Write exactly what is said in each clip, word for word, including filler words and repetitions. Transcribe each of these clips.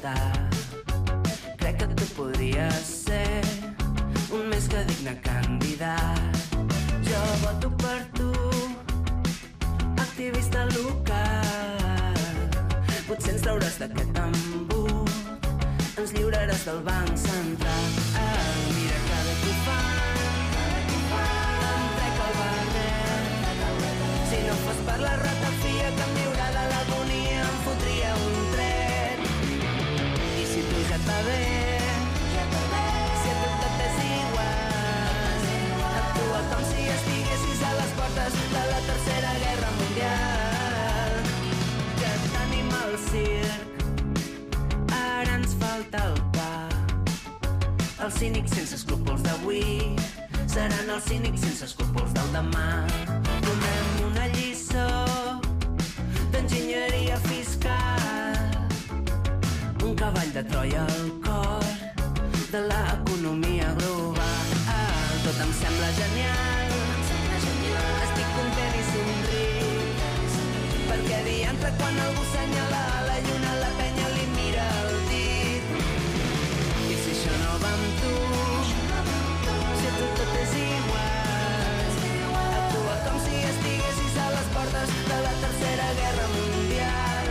faltar. Crec que tu podries ser un més que digne candidat. Jo voto per tu, activista local. Potser ens trauràs d'aquest embut, ens lliuraràs del banc central. Ah, mira cada que ho fan, em trec el barret. Si no fos per la ratafia que em lliurà de l'agonia, em fotria un tret. I si tu ja et va bé, si a tu tot és igual, actua com si estiguessis a les portes de la tercera guerra mundial. Que tenim el circ, ara ens falta el pa. Els cínics sense escrúpols d'avui seran els cínics sense escrúpols del demà. Donem una lliçó d'enginyeria fiscal, un cavall de Troia al cor de l'economia global. Ah, tot em sembla genial, estic content i somric, perquè diantre quan algú senyala a la lluna la penya li mira el dit. I si això no va amb tu, si a tu tot és igual, actua com si estiguessis a les portes de la tercera guerra mundial.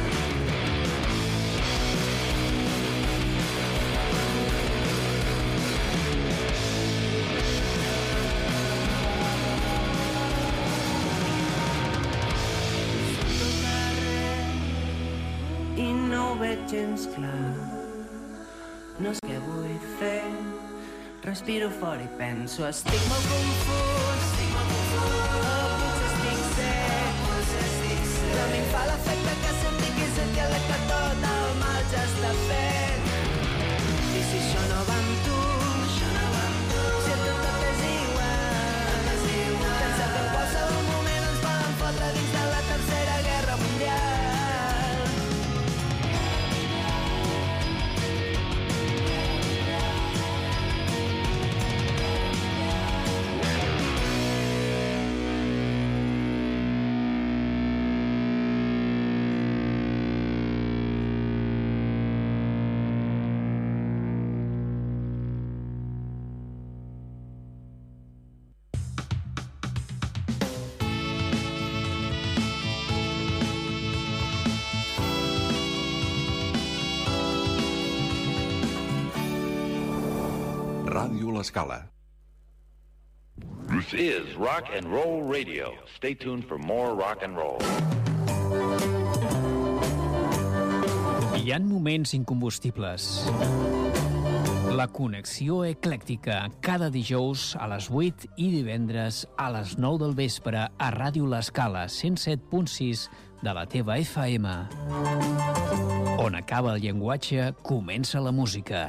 I no ho veig gens clar, no és què vull fer. Respiro fort i penso, estic molt confús, estic molt confús, oh, potser estic sec, potser estic sec. Però a mi em fa l'efecte que sentir que és que tot el mal ja està fet. I si això no va amb tu, això no va amb tu, si a tu tot és igual, és igual. Pensa que en qualsevol moment ens poden fotre dins de la tercera guerra mundial. Ràdio L'Escala. This is Rock and Roll Radio. Stay tuned for more rock and roll. Hi ha moments incombustibles. La connexió eclèctica, cada dijous a les vuit i divendres a les nou del vespre a Ràdio L'Escala, cent set punt sis de la teva F M. On acaba el llenguatge, comença la música.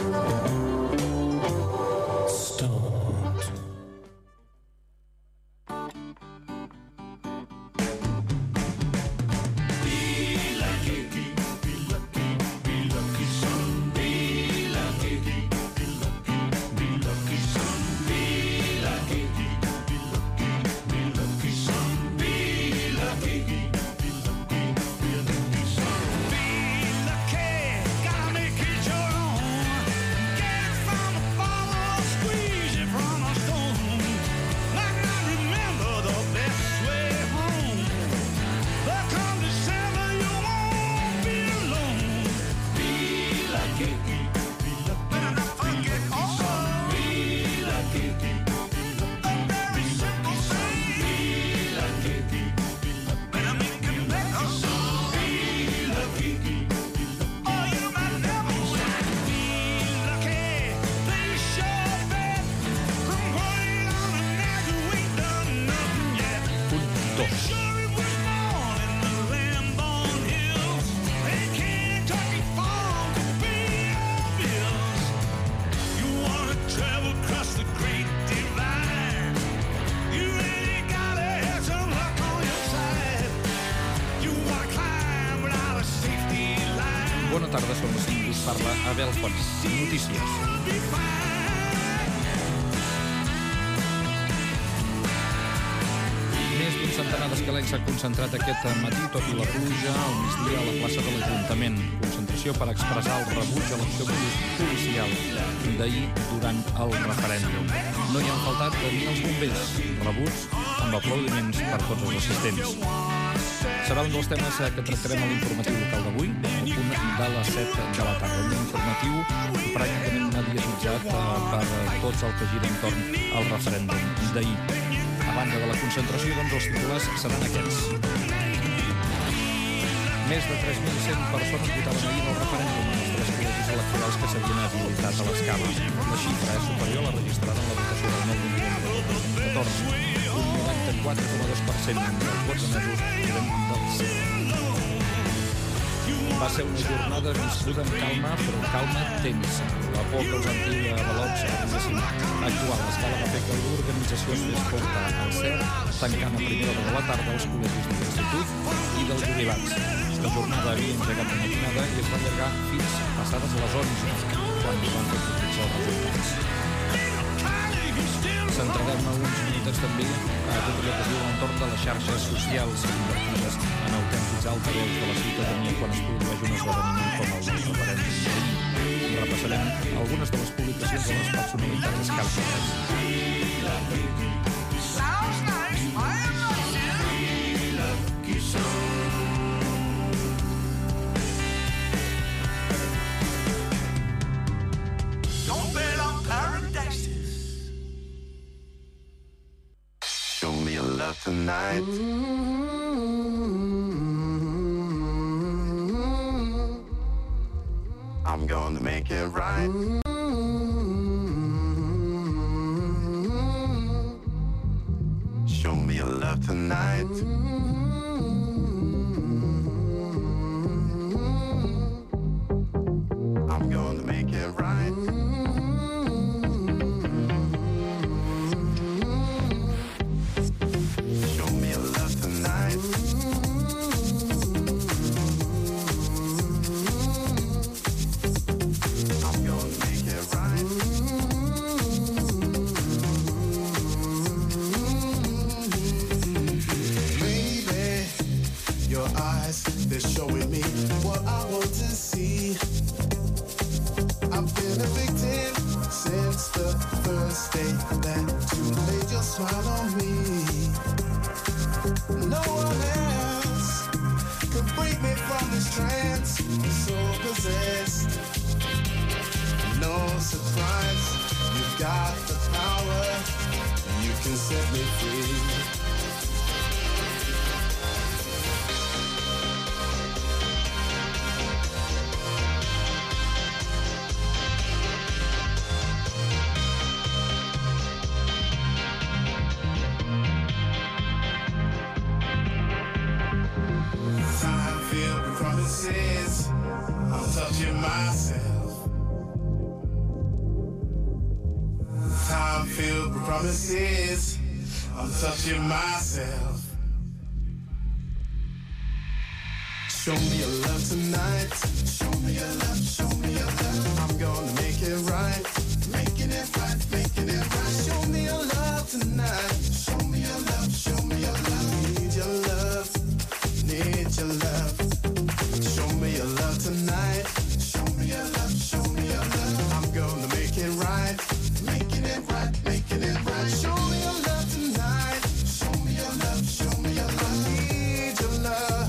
Bona tarda, som les cinc, us parla Abel Pons. Notícies. Més d'un centenar centenar d'esquelets s'ha concentrat aquest matí, tot i la pluja, al migdia a la plaça de l'Ajuntament. Concentració per expressar el rebuig a l'acció policial d'ahir durant el referèndum. No hi han faltat ni els bombers, rebuts amb aplaudiments per tots els assistents. Serà un dels temes que tractarem a l'informatiu local d'avui, al punt de les set de la tarda. Un informatiu pràcticament mediatitzat per tots el que gira entorn al referèndum d'ahir. A banda de la concentració, doncs, els titulars seran aquests. Més de tres mil cent persones votaven ahir en el referèndum en els tres col·legis electorals que s'havien habilitat a l'Escala. La xifra és superior a la registrada en la votació del nou de novembre de dos mil catorze. Un noranta-quatre coma dos per cent dels vots emesos eren del sí. Va ser una jornada viscuda amb calma, però calma tensa. La por que els antiavalots arribessin a actuar a l'Escala va fer que l'organització es fes forta al cert, tancant a primera hora de la tarda els col·legis de l'Institut i dels Jubilats. La jornada havia engegat de matinada i es va allargar fins passades les onze, quan es van fer públics els resultats. Centrarem uns minutets també a tot allò que es diu a l'entorn de les xarxes socials invertides en autèntics altaveus de la ciutadania quan es produeix un esdeveniment com el del referèndum d'ahir. Repassarem algunes de les publicacions de les personalitats escàlpiques. Tonight, I'm gonna make it right. Show me your love tonight. I'm gonna make it right. Show me your love tonight. Show me your love, show me your love. I'm gonna make it right. Making it right, making it right. Show me your love tonight. Show me your love, show me your love. Need your love, need your love. Show me your love tonight. Show me your love, show me your love. I'm gonna make it right. Making it right, making it right. Show me your love tonight. Show me your love, show me your love. Need your love.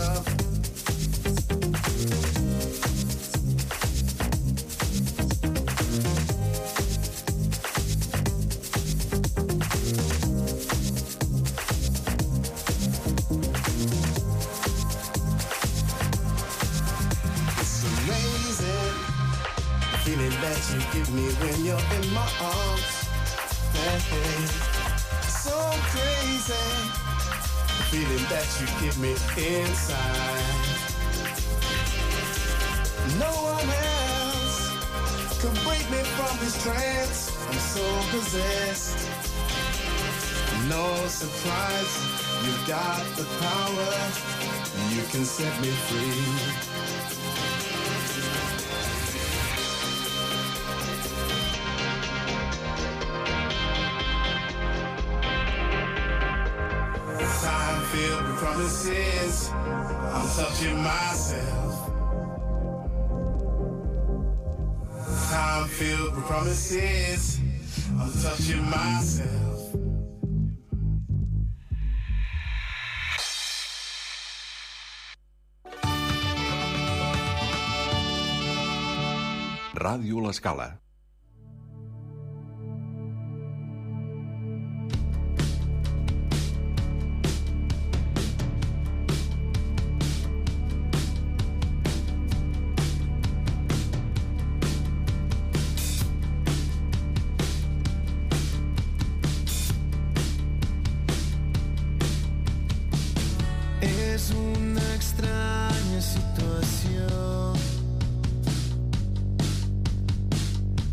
That you give me when you're in my arms. Hey, hey. So crazy. The feeling that you give me inside. No one else could break me from this trance. I'm so possessed. No surprise, you got the power. You can set me free. promises. I'm touching myself. Time filled with promises. I'm touching myself. Ràdio L'Escala. És una estranya situació.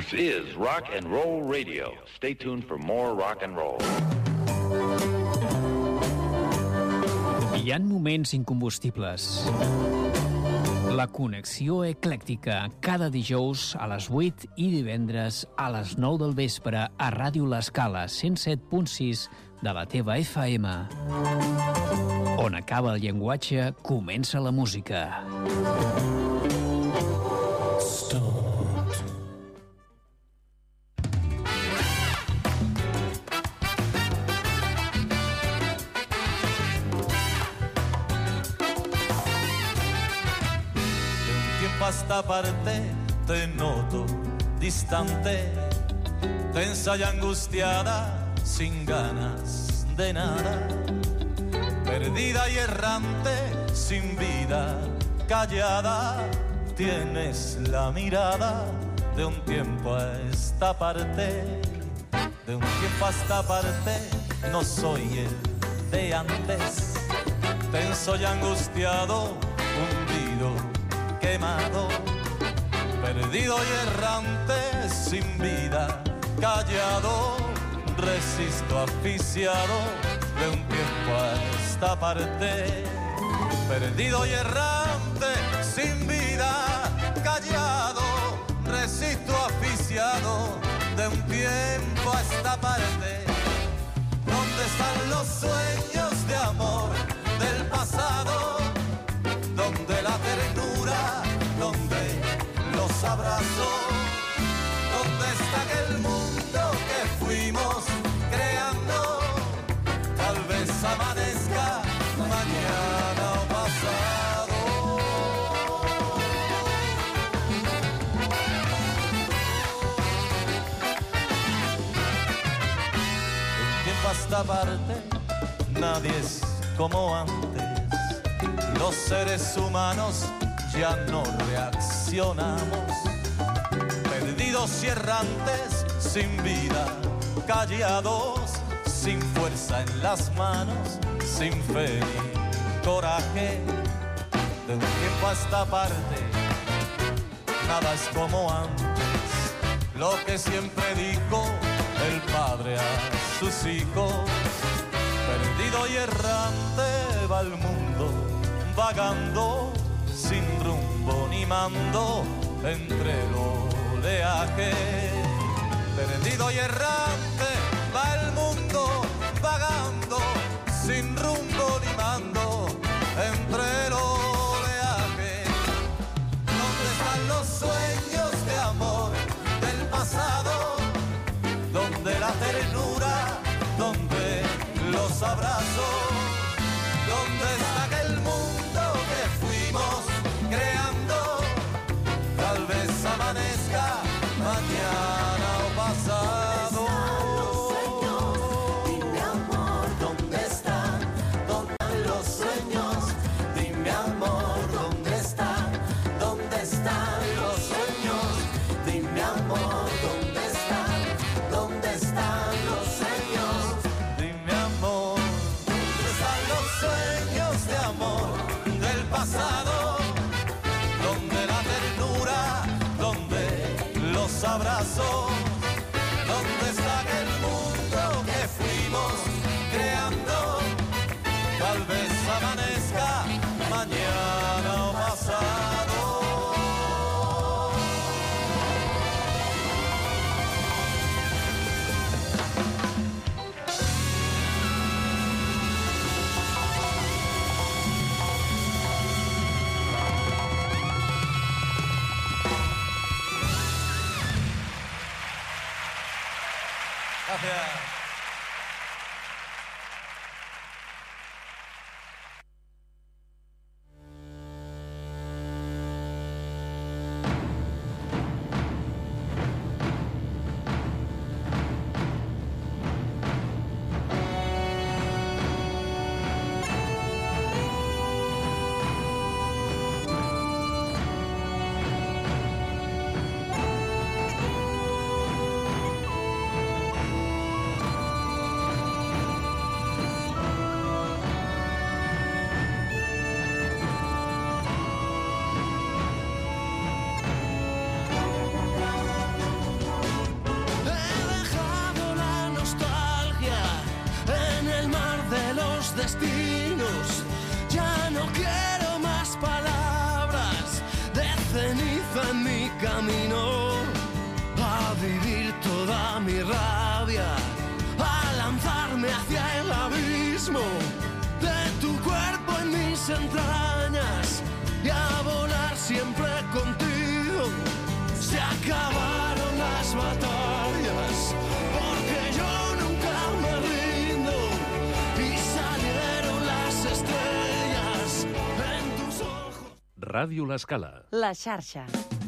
This is Rock and Roll Radio. Stay tuned for more rock and roll. Hi ha moments incombustibles. La connexió eclèctica, cada dijous a les vuit i divendres a les nou del vespre a Ràdio L'Escala, cent set punt sis de la teva F M. On acaba el llenguatge, comença la música. A esta parte te noto distante, tensa y angustiada, sin ganas de nada, perdida y errante, sin vida, callada, tienes la mirada de un tiempo a esta parte, de un tiempo a esta parte, no soy el de antes, tenso y angustiado, hundido, quemado, perdido y errante, sin vida, callado, resisto asfixiado de un tiempo a esta parte, perdido y errante, sin vida, callado, resisto asfixiado de un tiempo a esta parte. ¿Dónde están los sueños de amor del pasado? Donde la ternura, donde los abrazos, donde está aquel mundo que fuimos creando, tal vez amanezca mañana o pasado. De un tiempo a esta parte, nadie es como antes. Los seres humanos ya no reaccionamos, perdidos y errantes, sin vida, callados, sin fuerza en las manos, sin fe ni coraje. De un tiempo a esta parte, nada es como antes, lo que siempre dijo el padre a sus hijos, perdido y errante va el mundo, vagando, sin rumbo ni mando, entre el oleaje. Perdido y errante va el mundo, vagando, sin rumbo ni mando, entre el oleaje. ¿Dónde están los sueños de amor del pasado? Donde la ternura, donde los abrazos, donde está aquel mundo que fuimos creando, tal vez amanezca mañana o pasado. Dime amor, ¿dónde están? ¿Dónde están los sueños? Dime amor, ¿dónde están? ¿Dónde están los sueños? Dime amor, ¿dónde están? ¿Dónde están los sueños? Dime amor, ¿dónde están los sueños de amor del pasado? Donde la ternura, donde los abrazos, donde está aquel mundo que fuimos creando, tal vez amanezca mañana o pasado. Gracias. destinos. Ya no quiero más palabras de ceniza en mi camino. A vivir toda mi rabia, a lanzarme hacia el abismo de tu cuerpo en mis entrañas y a volar siempre contigo. Se acabaron las batallas porque yo nunca me rindo y salieron las estrellas en tus ojos. Ràdio L'Escala. La xarxa.